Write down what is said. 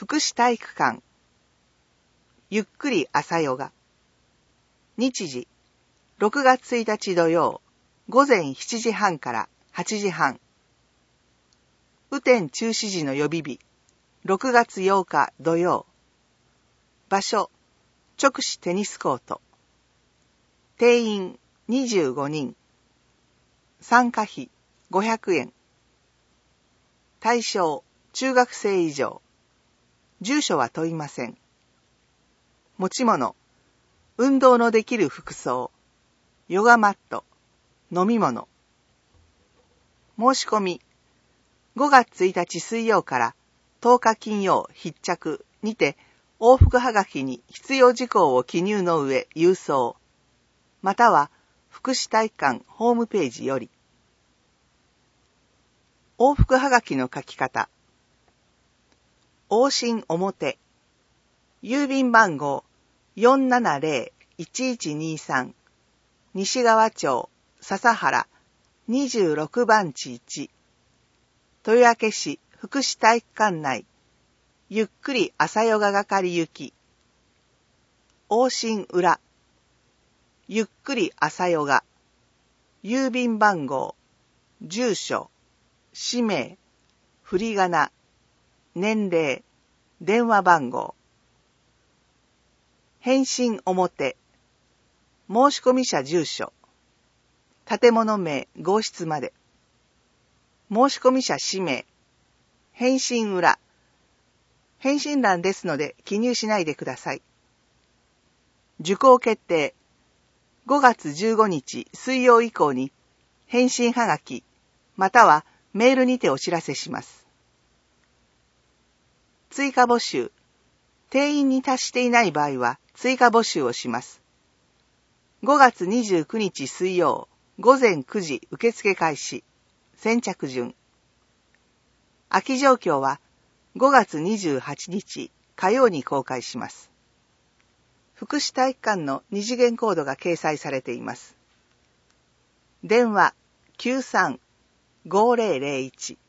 福祉体育館。ゆっくり朝ヨガ。日時、6月1日土曜、午前7時半から8時半。雨天中止時の予備日、6月8日土曜。場所、直視テニスコート。定員25人。参加費500円。対象、中学生以上。住所は問いません。持ち物、運動のできる服装、ヨガマット、飲み物。申し込み、5月1日水曜から10日金曜必着にて往復はがきに必要事項を記入の上郵送、または福祉体育館ホームページより。往復はがきの書き方。往診表。郵便番号 470-1123 西川町笹原26番地1豊明市福祉体育館内ゆっくり朝ヨガ係行き往診裏ゆっくり朝ヨガ郵便番号住所氏名振り仮名年齢電話番号返信表申込者住所建物名号室まで申込者氏名返信裏返信欄ですので記入しないでください。受講決定5月15日水曜以降に返信はがきまたはメールにてお知らせします。追加募集定員に達していない場合は追加募集をします。5月29日水曜午前9時受付開始。先着順。空き状況は5月28日火曜に公開します。福祉体育館の二次元コードが掲載されています。電話 93-5001